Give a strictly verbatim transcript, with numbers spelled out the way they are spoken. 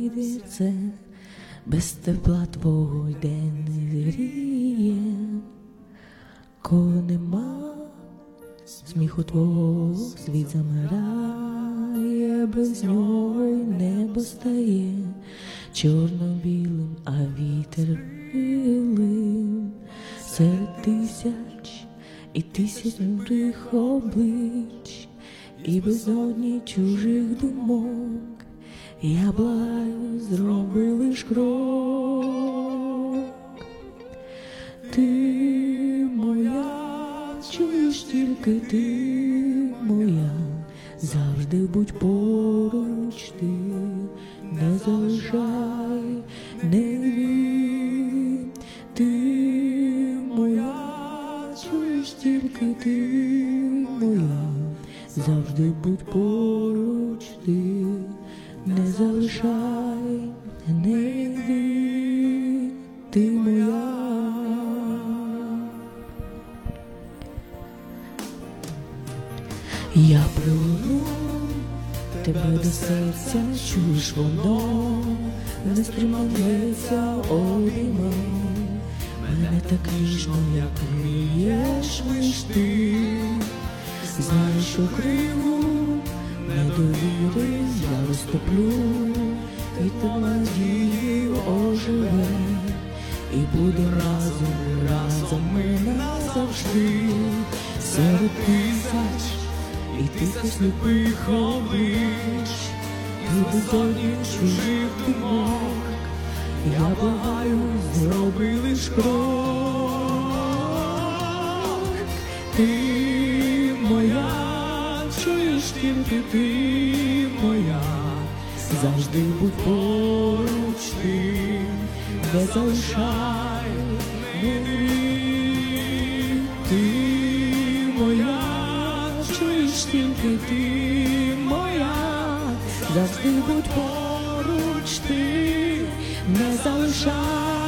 вітерце, без тепла твого й день не гріє. Коли нема сміху твого, світ замирає, без нього й небо стає чорно-білим, а вітер пилим. Серед тисяч і тисяч нових облич і безодні чужих думок, я благаю, зроби лиш крок. Ти моя, чуєш, тільки ти моя, завжди будь поруч ти, не залишай, не йди. Ти моя, чуєш, тільки ти моя, завжди будь поруч ти, не залишай, не йди, ти моя. Я пригорну тебе до серця, чуєш, воно не стримається, обійма мене так ніжно, як вмієш лиш ти. Знаєш, що криву недовіри я розтоплю, і та надії оживе, і буде разом, разом ми назавжди. Серед тисяч і тисяч сліпих облич, і безодні чужих думок, я благаю, зроби лиш крок. Ти моя, чуєш, тільки ти моя, завжди будь поруч ти, не залишай, не йди. Ти моя, чуєш, тільки ти моя, завжди будь поруч ти, не залишай.